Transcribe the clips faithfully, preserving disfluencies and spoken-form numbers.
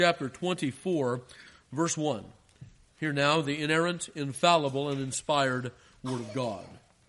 Chapter twenty-four, verse one. Hear now the inerrant, infallible, and inspired word of God.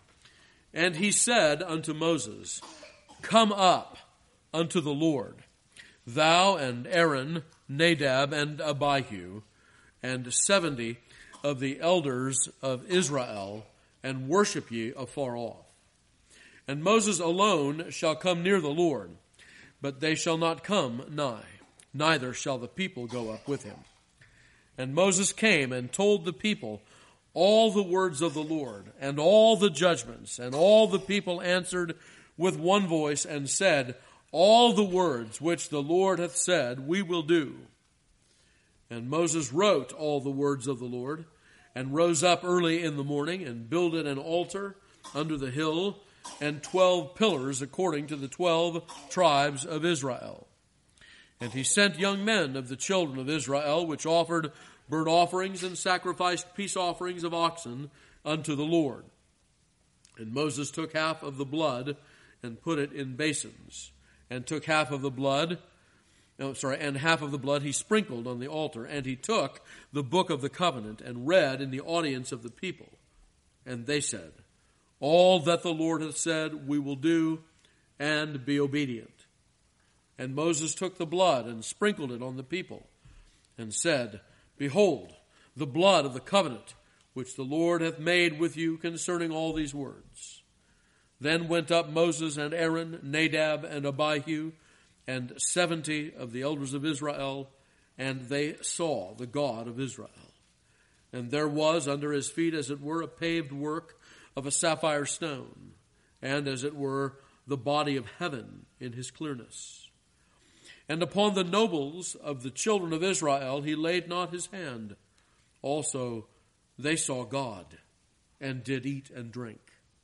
And he said unto Moses, Come up unto the Lord, thou and Aaron, Nadab and Abihu, and seventy of the elders of Israel, and worship ye afar off. And Moses alone shall come near the Lord, but they shall not come nigh, neither shall the people go up with him. And Moses came and told the people all the words of the Lord, and all the judgments, and all the people answered with one voice, and said, All the words which the Lord hath said, we will do. And Moses wrote all the words of the Lord, and rose up early in the morning, and builded an altar under the hill, and twelve pillars according to the twelve tribes of Israel. And he sent young men of the children of Israel, which offered burnt offerings and sacrificed peace offerings of oxen unto the Lord. And Moses took half of the blood and put it in basins, and took half of the blood, no, sorry, and half of the blood he sprinkled on the altar. And he took the book of the covenant and read in the audience of the people. And they said, All that the Lord hath said we will do, and be obedient. And Moses took the blood and sprinkled it on the people, and said, Behold, the blood of the covenant which the Lord hath made with you concerning all these words. Then went up Moses and Aaron, Nadab and Abihu, and seventy of the elders of Israel, and they saw the God of Israel. And there was under his feet, as it were, a paved work of a sapphire stone, and as it were, the body of heaven in his clearness. And upon the nobles of the children of Israel he laid not his hand. Also they saw God, and did eat and drink.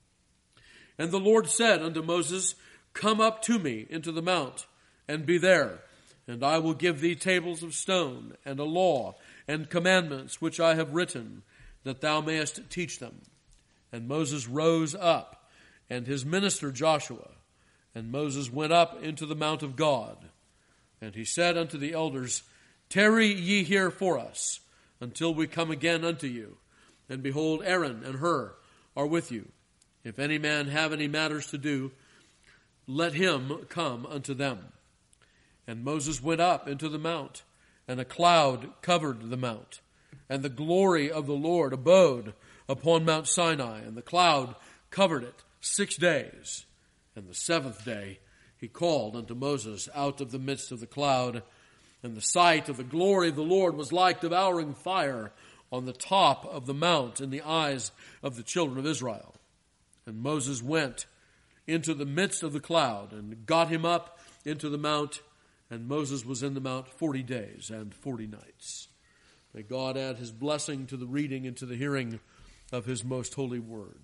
And the Lord said unto Moses, Come up to me into the mount, and be there, and I will give thee tables of stone, and a law, and commandments which I have written, that thou mayest teach them. And Moses rose up, and his minister Joshua. And Moses went up into the mount of God. And he said unto the elders, Tarry ye here for us, until we come again unto you. And behold, Aaron and Hur are with you. If any man have any matters to do, let him come unto them. And Moses went up into the mount, and a cloud covered the mount. And the glory of the Lord abode upon Mount Sinai, and the cloud covered it six days. And the seventh day he called unto Moses out of the midst of the cloud, and the sight of the glory of the Lord was like devouring fire on the top of the mount in the eyes of the children of Israel. And Moses went into the midst of the cloud, and got him up into the mount, and Moses was in the mount forty days and forty nights. May God add his blessing to the reading and to the hearing of his most holy word.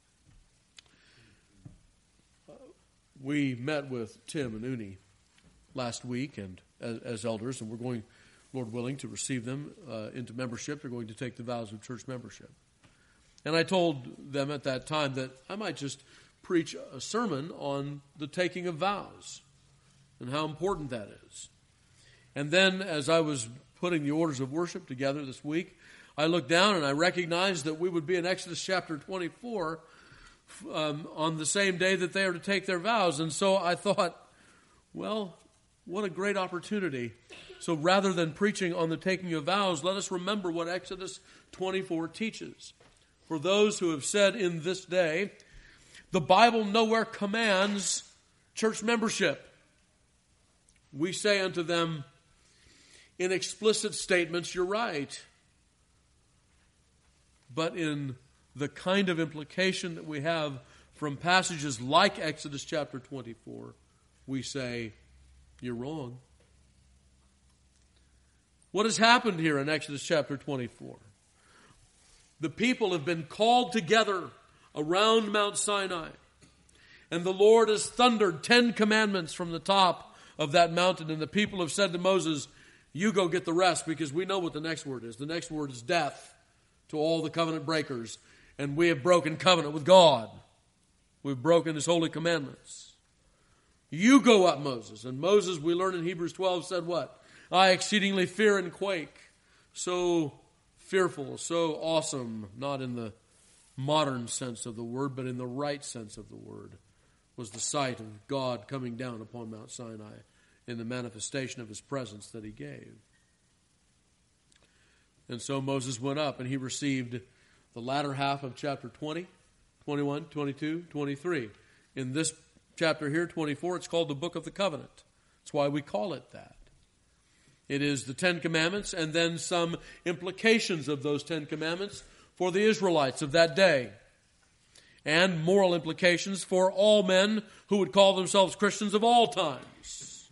We met with Tim and Uni last week and as, as elders, and we're going, Lord willing, to receive them uh, into membership. They're going to take the vows of church membership. And I told them at that time that I might just preach a sermon on the taking of vows and how important that is. And then as I was putting the orders of worship together this week, I looked down and I recognized that we would be in Exodus chapter twenty-four Um, on the same day that they are to take their vows. And so I thought, well, what a great opportunity. So rather than preaching on the taking of vows, let us remember what Exodus twenty-four teaches. For those who have said in this day, the Bible nowhere commands church membership. We say unto them, in explicit statements, you're right. But in the kind of implication that we have from passages like Exodus chapter twenty-four, we say, you're wrong. What has happened here in Exodus chapter twenty-four? The people have been called together around Mount Sinai, and the Lord has thundered ten commandments from the top of that mountain, and the people have said to Moses, you go get the rest, because we know what the next word is. The next word is death to all the covenant breakers. And we have broken covenant with God. We've broken his holy commandments. You go up, Moses. And Moses, we learn in Hebrews twelve, said what? I exceedingly fear and quake. So fearful, so awesome, not in the modern sense of the word, but in the right sense of the word, was the sight of God coming down upon Mount Sinai in the manifestation of his presence that he gave. And so Moses went up and he received the latter half of chapter twenty, twenty-one, twenty-two, twenty-three. In this chapter here, twenty-four, it's called the Book of the Covenant. That's why we call it that. It is the Ten Commandments and then some implications of those Ten Commandments for the Israelites of that day, and moral implications for all men who would call themselves Christians of all times.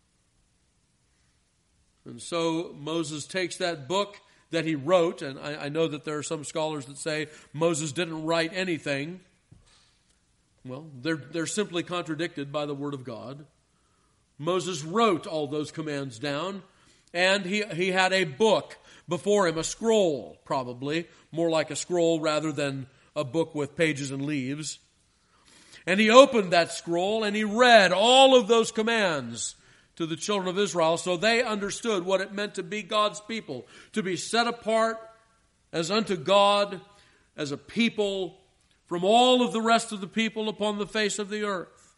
And so Moses takes that book that he wrote, and I, I know that there are some scholars that say Moses didn't write anything. Well, they're, they're simply contradicted by the Word of God. Moses wrote all those commands down, and he, he had a book before him, a scroll probably, more like a scroll rather than a book with pages and leaves. And he opened that scroll and he read all of those commands to the children of Israel so they understood what it meant to be God's people, to be set apart as unto God, as a people from all of the rest of the people upon the face of the earth.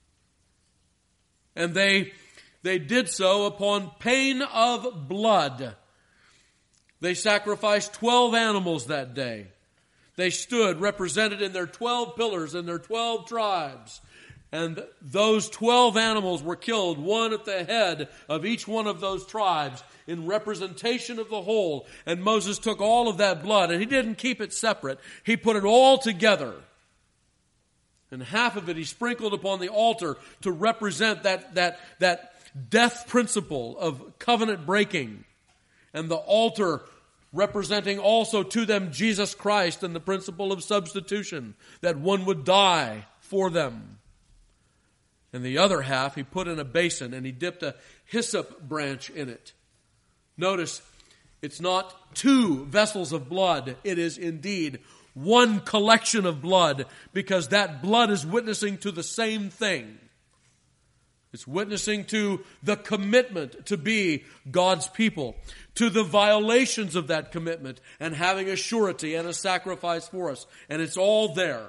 And they, they did so upon pain of blood. They sacrificed twelve animals that day. They stood represented in their twelve pillars and their twelve tribes. And those twelve animals were killed, one at the head of each one of those tribes, in representation of the whole. And Moses took all of that blood, and he didn't keep it separate. He put it all together. And half of it he sprinkled upon the altar to represent that, that, that death principle of covenant breaking. And the altar representing also to them Jesus Christ and the principle of substitution, that one would die for them. And the other half he put in a basin and he dipped a hyssop branch in it. Notice, it's not two vessels of blood. It is indeed one collection of blood, because that blood is witnessing to the same thing. It's witnessing to the commitment to be God's people, to the violations of that commitment, and having a surety and a sacrifice for us. And it's all there.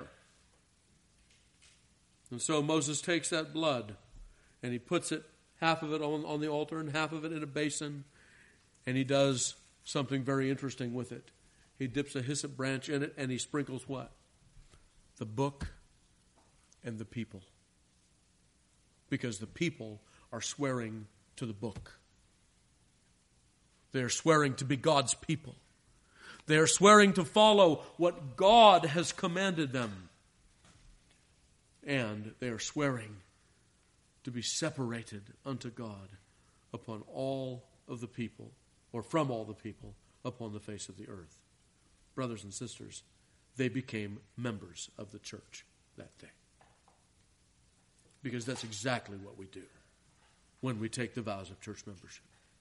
And so Moses takes that blood and he puts it, half of it on, on the altar and half of it in a basin, and he does something very interesting with it. He dips a hyssop branch in it and he sprinkles what? The book and the people. Because the people are swearing to the book. They are swearing to be God's people. They are swearing to follow what God has commanded them. And they are swearing to be separated unto God upon all of the people, or from all the people upon the face of the earth. Brothers and sisters, they became members of the church that day. Because that's exactly what we do when we take the vows of church membership.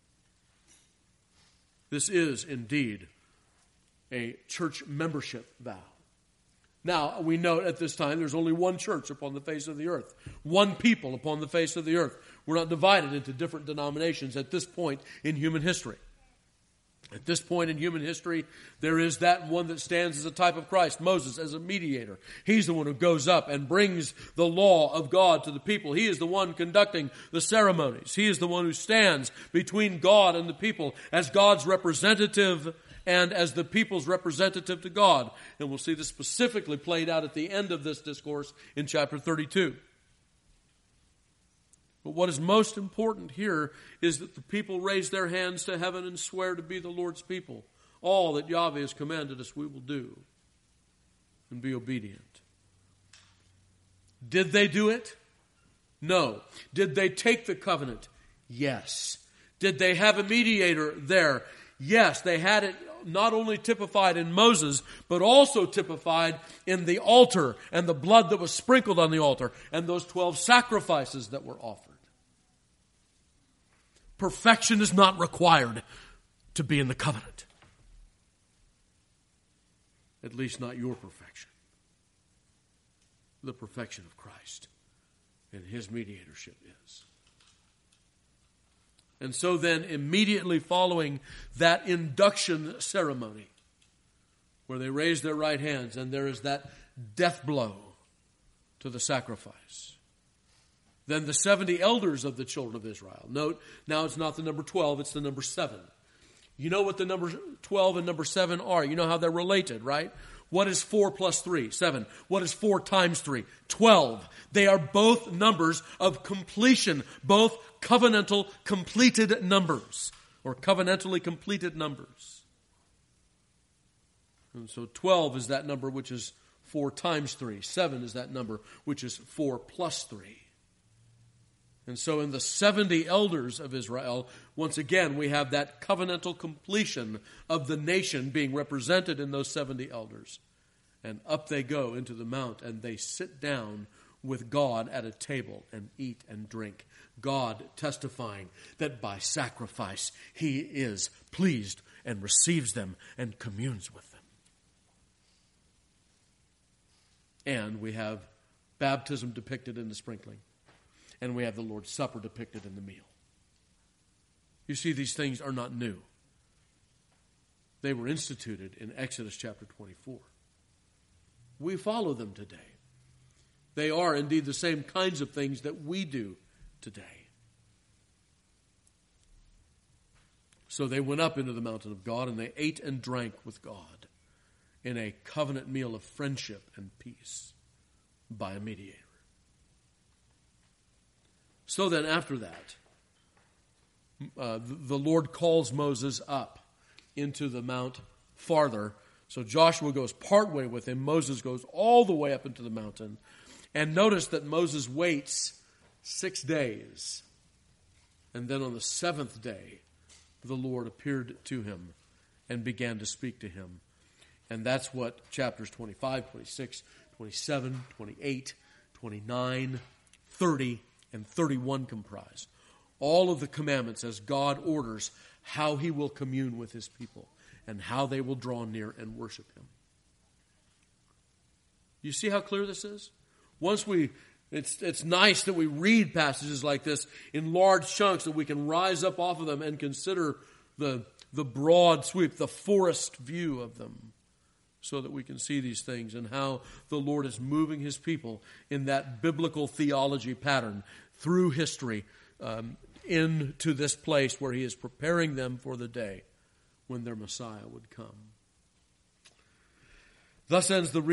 This is indeed a church membership vow. Now, we note at this time there's only one church upon the face of the earth. One people upon the face of the earth. We're not divided into different denominations at this point in human history. At this point in human history, there is that one that stands as a type of Christ, Moses, as a mediator. He's the one who goes up and brings the law of God to the people. He is the one conducting the ceremonies. He is the one who stands between God and the people as God's representative and as the people's representative to God. And we'll see this specifically played out at the end of this discourse in chapter thirty-two. But what is most important here is that the people raise their hands to heaven and swear to be the Lord's people. All that Yahweh has commanded us we will do and be obedient. Did they do it? No. Did they take the covenant? Yes. Did they have a mediator there? Yes. They had it not only typified in Moses, but also typified in the altar and the blood that was sprinkled on the altar and those twelve sacrifices that were offered. Perfection is not required to be in the covenant. At least not your perfection. The perfection of Christ and His mediatorship is. And so then, immediately following that induction ceremony, where they raise their right hands, and there is that death blow to the sacrifice. Then the seventy elders of the children of Israel. Note, now it's not the number twelve, it's the number seven. You know what the number twelve and number seven are. You know how they're related, right? What is four plus three? seven. What is four times three? twelve. They are both numbers of completion, both covenantal completed numbers, or covenantally completed numbers. And so twelve is that number which is four times three. seven is that number which is four plus three. And so in the seventy elders of Israel, once again, we have that covenantal completion of the nation being represented in those seventy elders. And up they go into the mount, and they sit down with God at a table and eat and drink. God testifying that by sacrifice he is pleased and receives them and communes with them. And we have baptism depicted in the sprinkling. And we have the Lord's Supper depicted in the meal. You see, these things are not new. They were instituted in Exodus chapter twenty-four. We follow them today. They are indeed the same kinds of things that we do today. So they went up into the mountain of God, and they ate and drank with God in a covenant meal of friendship and peace by a mediator. So then after that, uh, the Lord calls Moses up into the mount farther. So Joshua goes partway with him. Moses goes all the way up into the mountain. And notice that Moses waits six days. And then on the seventh day, the Lord appeared to him and began to speak to him. And that's what chapters twenty-five, twenty-six, twenty-seven, twenty-eight, twenty-nine, thirty, and thirty-one comprise. All of the commandments as God orders how he will commune with his people and how they will draw near and worship him. You see how clear this is? Once we, it's, it's nice that we read passages like this in large chunks, that we can rise up off of them and consider the, the broad sweep, the forest view of them, so that we can see these things and how the Lord is moving his people in that biblical theology pattern through history um, into this place where he is preparing them for the day when their Messiah would come. Thus ends the